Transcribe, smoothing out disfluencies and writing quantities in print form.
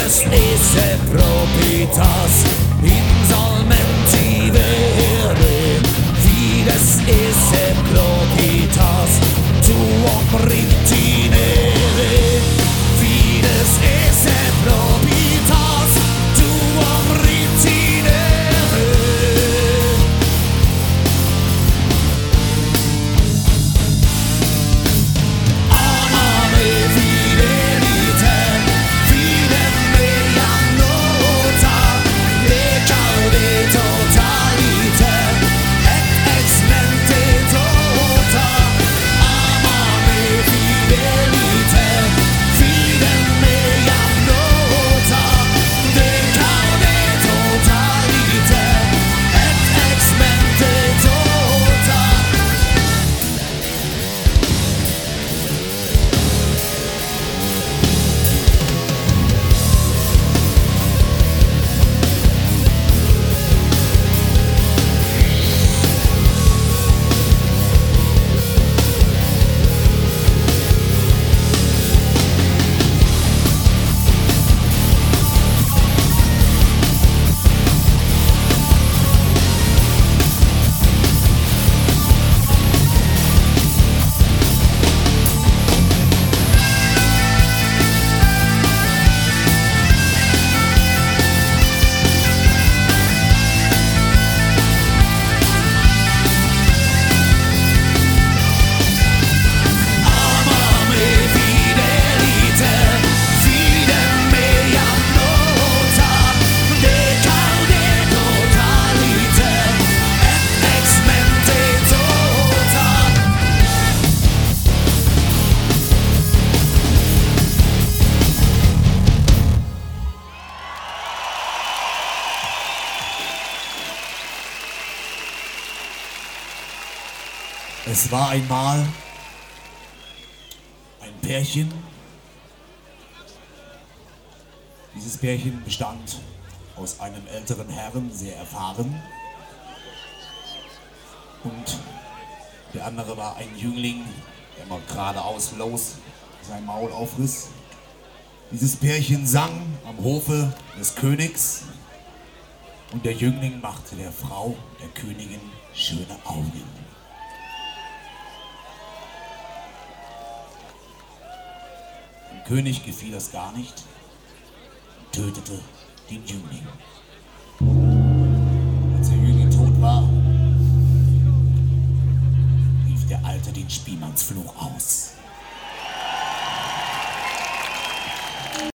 fides esse propritas insolventi vere, fides esse propritas tuum ritinere, fides esse propritas tuum ritinere. Es war einmal ein Pärchen. Dieses Pärchen bestand aus einem älteren Herrn, sehr erfahren. Und der andere war ein Jüngling, der mal geradeaus los sein Maul aufriss. Dieses Pärchen sang am Hofe des Königs und der Jüngling machte der Frau, der Königin, schöne Augen. Dem König gefiel das gar nicht und tötete den Jüngling. Als der Jüngling tot war, rief der Alte den Spielmannsfluch aus.